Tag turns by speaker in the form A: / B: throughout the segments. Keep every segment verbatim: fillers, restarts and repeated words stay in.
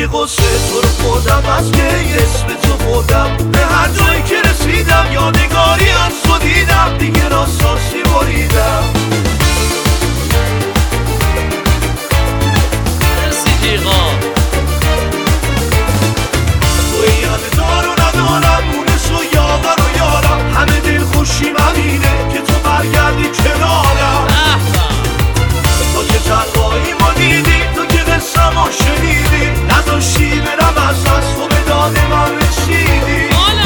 A: که قصه تو رو خوردم از که اسم تو خوردم به هر جایی که رسیدم یادگاری از تو دیدم دیگه راستاسی بریدم
B: مرسی جیغا
A: توی یاد دارو ندارم مونس و یاور و یارم همه دل خوشیم همینه که تو برگردی کنارم تو که تنهایی ما دیدی تو که قصه ما شنیدی نداشتی برم از از تو به داد من رسیدی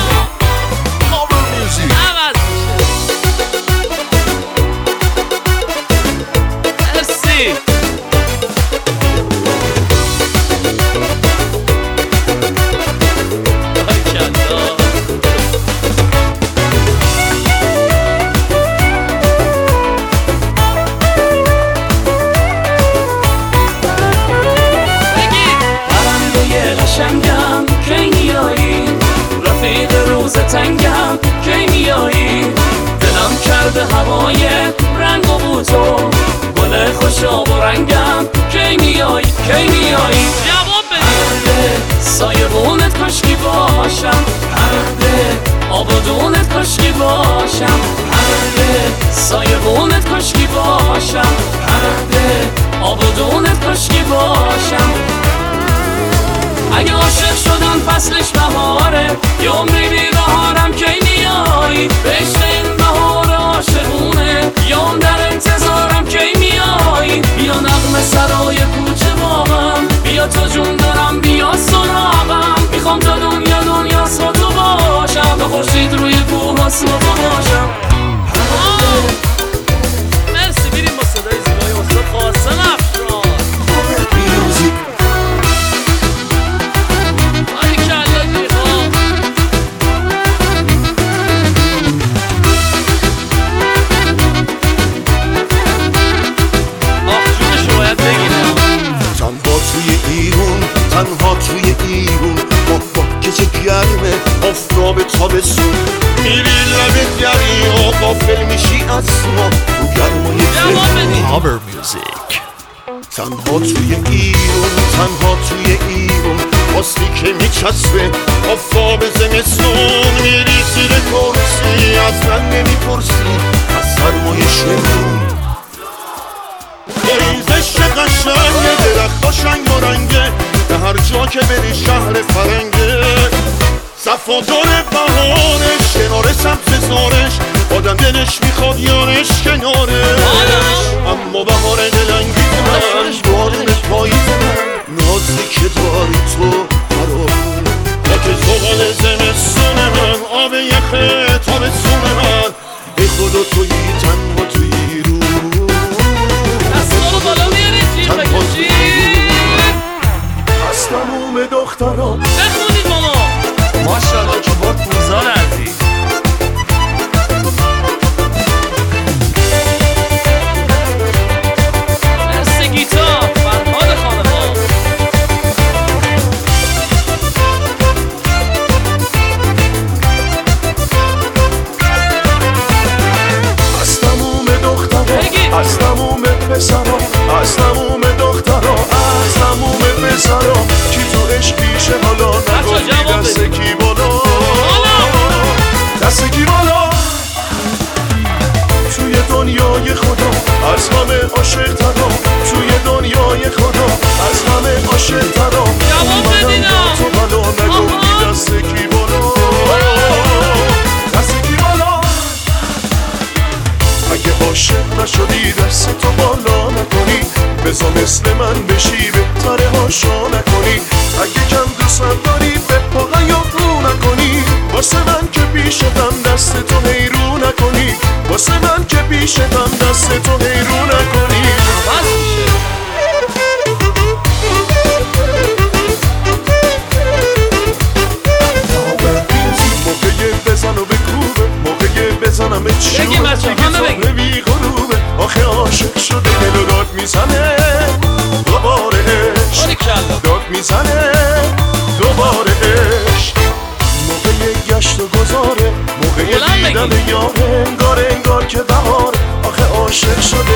C: قشنگم کی میایی رفیق روز تنگم کی میایی دلم کرده هوای رنگ و بو تو گل خوشاب و رنگم کی میایی کی میایی
B: جواب بده
C: پرده سایبونت کاشکی باشم پرده آبادونت کاشکی باشم پرده سایبونت کاشکی باشم پرده آبادونت کاشکی باشم اگه عاشق شدن فصلش بهاره یه عمری بی بهارم کی میایی بهشت این بهار عاشقونه یا اون در انتظارم کی میایی بیا نغمه سرای کوچه باغم بیا تا جون دارم بیا سراغم میخوام تا دنیا دنیا با تو باشم تا خورشید روی کوه اسم تو باشم
B: مرسی بیریم با صدای زیبای استاد قاسم افشار
A: تنها توی ایرون با باکش گرمه آفتاب تابستون میری لب دریا غافل میشی از ما تو گرمای
D: Cover music.
A: تنها توی ایرون تنها توی ایرون واستی که میچسبه آفتاب زمستون میری زیر کرسی از من نمیپرسی از سرمای شمرون ریزش قشنگه درخت شنگ و رنگه به هر جا که بری شهر فرنگه صفادار بهارش کنار سبز زارش آدم دلش میخواد یارش کنارش اما بهار دلنگیز من بارونش پاییز من نازی که داری تو قراره تا که زغال زمستون من آب یخه تابستون من ای خدا تویی تنها تویی رو
B: دستانو بالا میارید جیر بکشید
A: از تموم دخترها
B: بخونید ماما
C: ماشاءالله که با پوزار عزیز
B: مرسی گیتار فرهاد خانمان
A: از تموم دخترها از تموم پسرها از تموم دخترها از تموم پسرها کی تو عشقیشه حالا نگفتی دست کی بالا دست کی بالا توی دنیای خدا از همه عاشق ترا توی دنیای خدا از همه عاشق ترا اومدم با تو بالا نگفتی دست کی بالا دست کی بالا اگه عاشق نشدی دست تو بالا نکنی بزا مثل من بشی بهتره هاشا نکنی اگه کم دوستم داری به پاقا یا رو نکنی واسه من که پیشتم دست تو هیرو نکنی واسه من که پیشتم دست تو هیرو نکنی موقعی بزن و بکوبه موقعی بزنم به چیوبه
B: بگی بچه همه بگی
A: غروبه آخه عاشق شده دل داد میزنه دوباره عشق داد میزنه دوباره عشق موقع گشت و گذاره موقع دیدن یاره انگار انگار که بهار آخه عاشق شده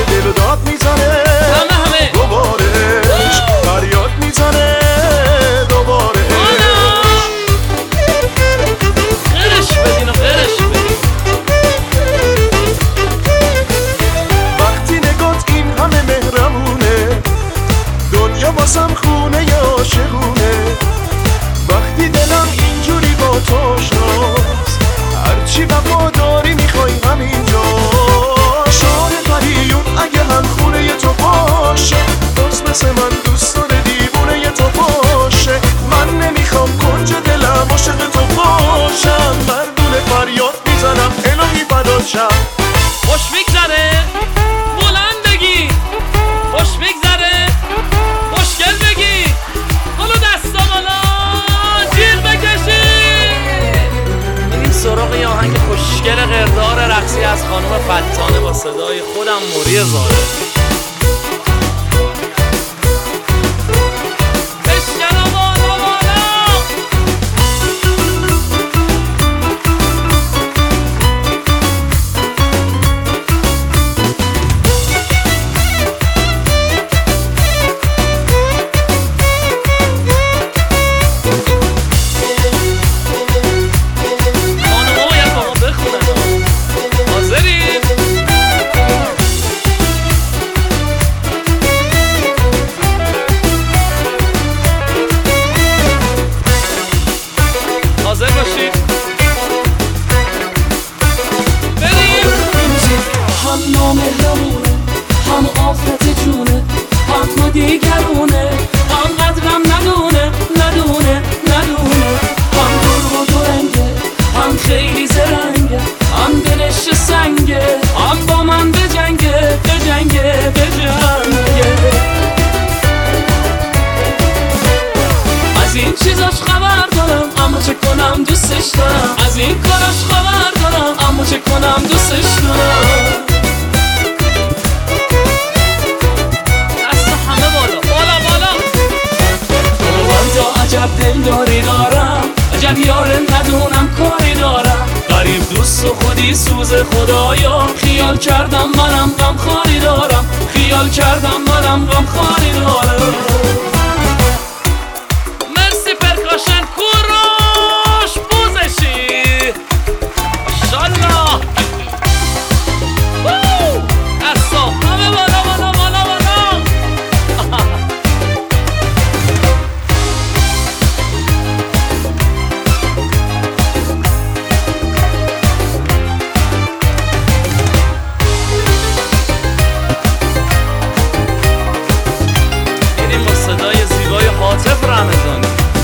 B: موری زاره از این کاراش خبر دارم اما چه کنم دوستش دارم دست همه بالا بالا بالا من تا عجب دل داری دارم عجب یاره ندونم کاری دارم غریب دوست و خودی سوز خدایا خیال کردم منم غم خاری دارم خیال کردم منم غم خاری دارم مرسی پرکاشن کوروش بوزشی ماشالله اصلا همه بالا بالا بالا بالا بریم با صدای زیبای حاطف رمضانی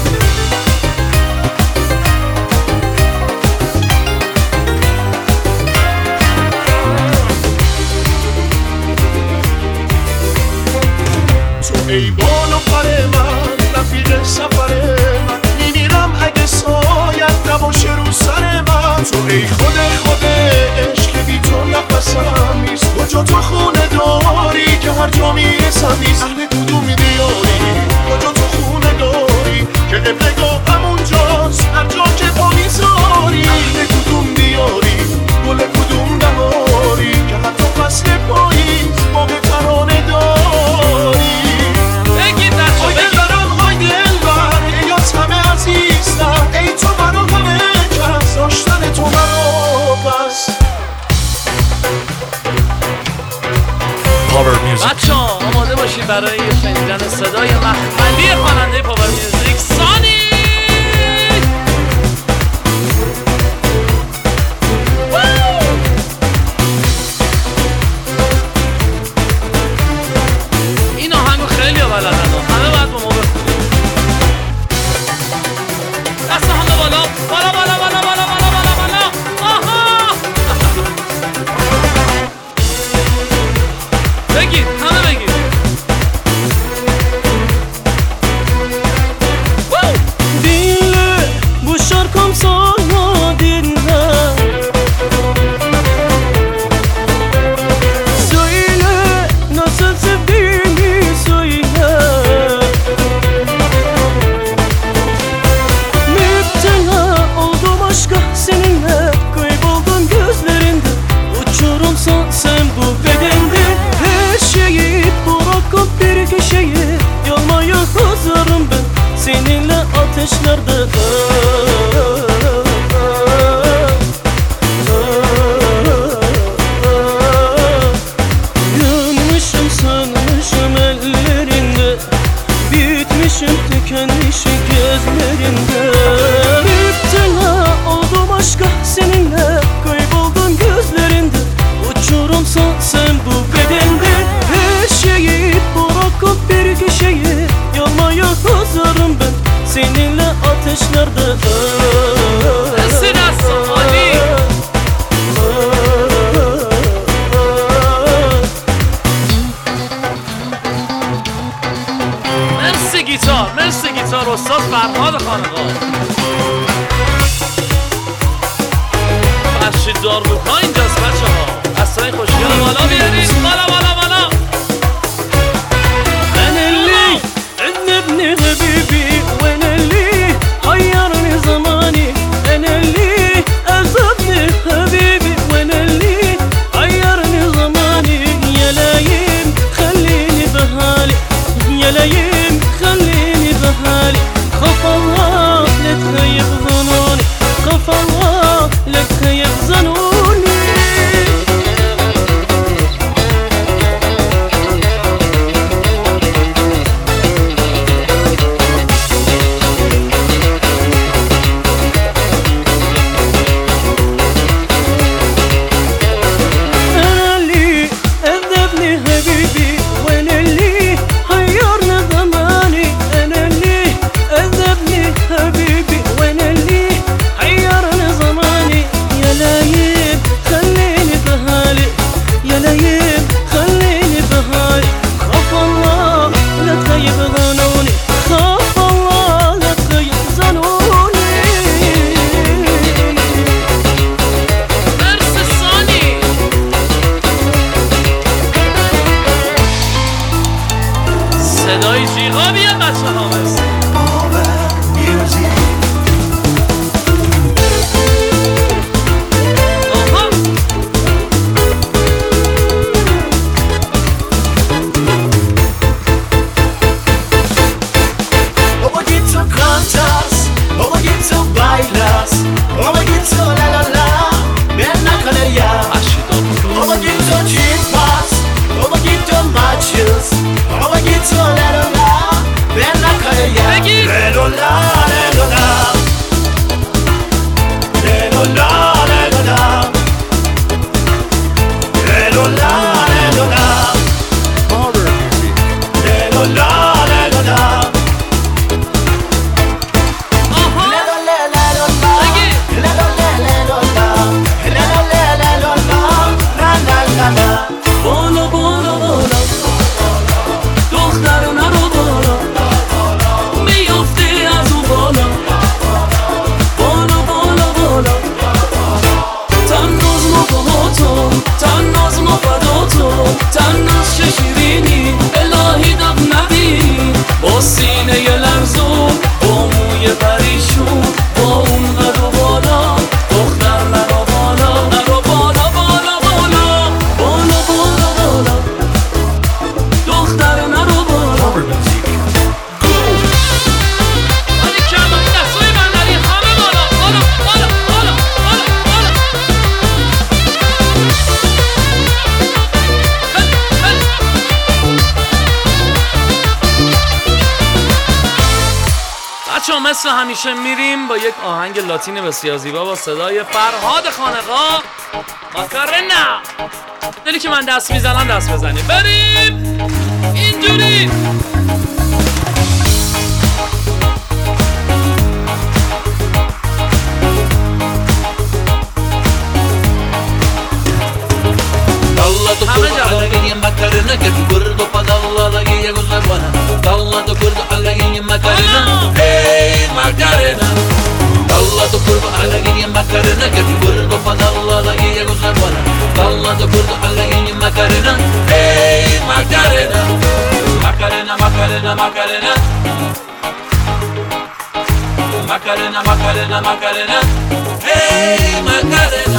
A: ای بال و پر من رفیق سفر من میمیرم اگه سایت نباشه رو سر من تو ای خود خود عشق بی تو نفسم نیست کجا تو خونه داری که هر جا میرسم نیست اهل کدوم دیاری کجا تو خونه داری که قبلگاه همونجاست هر جا که پا میذاری اهل کدوم دیاری گل کدوم بهاری که حتی فصل پاییز باغ ترانه داری ای تو برا همه کس داشتن تو برا بس
D: Power Music.
B: بچه ها آماده باشید برای شنیدن صدای مخملی خواننده پاور میوزیک سانی این آهنگو خیلی ها بلدن همه باید با ما بخونیم دست همه بالا بالا بالا بالا بالا بالا بالا بالا آها بگید همه بگید
C: Dinle bu şarkım sana dinle Söyle nasıl sevdiğini söyle Müptela oldum aşka seninle Kayboldum gözlerinde Uçurumsan sen bu bedende Her şeyi bırakıp bir köşeye Yanmaya hazırım ben Seninle ateşlerde Yanmışım sönmüşüm ellerinde Bitmişim tükenmişim gözlerinde Müptela oldum aşka seninle Kayboldum gözlerinde Uçurumsan sen bu bedende Her şeyi bırakıp bir köşeye Yanmaya hazırım ben Seninle ateşlerde
B: Esra Ali مرسی گیتار مرسی گیتار استاد فرهاد خانقاه فرشید داروکا اینجاست بچه ها اصلا دخترای خوشگل بالا بیارید بالا بالا بالا
C: أنا اللي عذبني حبيبي وأنا اللي حيرني زماني أنا اللي عذبني حبيبي وأنا اللي حيرني زماني يا لايم خليني بحالي يا لايم خليني بحالي خاف الله لا تخيب ظنوني خاف الله لا تخيب ظنوني
B: صدای جیغا بیاد بچه ها مرسی آها
E: Un poquito cantas, un poquito bailas, un poquito la la la, ven a canear. Un poquito chispas, un poquito machos, un poquito la la la, ven a canear.
B: بگید
E: La la la la la, la la la la la, la la la la la,
D: Hover music.
E: la la la la la.
B: آها
C: بالا بالا بالا دختر نرو بالا میافته از اون بالا بالا بالا بالا تناز ما با تو تناز ما فدا تو تناز چه شیرینی الهی دق نبینی با سینه ی لرزون با موی پریشون با اون قد و بالا دختر نرو بالا نرو بالا بالا بالا بالا بالا بالا دختر نرو بالا
D: Hover music.
B: ولی کلا این دستای بندری همه بالا بالا بالا بالا بالا بالا هل هل بچه ها مثل همیشه میریم با یک آهنگ لاتین بسیار زیبا با صدای فرهاد خانقا ماکارنا دلی که من دست میزنم دست بزنیم بریم اینجوری
E: Dalla tu
B: Hamle
E: kurdu
B: canım.
E: ala giyim makarına Gel kurdu pa dalla la giye guzar bana Dalla tu kurdu ala giyim makarına
B: Ana.
E: Hey makarına Dalla tu kurdu ala giyim makarına Gel kurdu pa dalla la giye guzar bana Dalla tu kurdu ala giyim makarına Hey makarına Makarena makarena makarena Makarena makarena makarena Hey makarena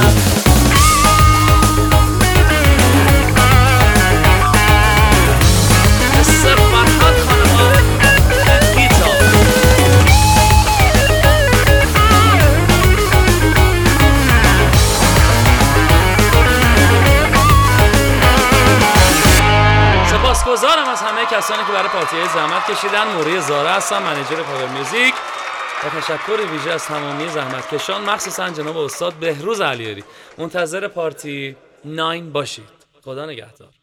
B: مستر فرهاد خانقا انگیتا سپاسگزارم از همه کسانی که برای پارتی های زحمت کشیدن. موری زاره هستم، منیجر پاور میوزیک. با تشکر ویژه از تمامی زحمتکشان، مخصوصا جناب استاد بهروز علیاری. منتظر پارتی نه باشید. خدا نگهدار.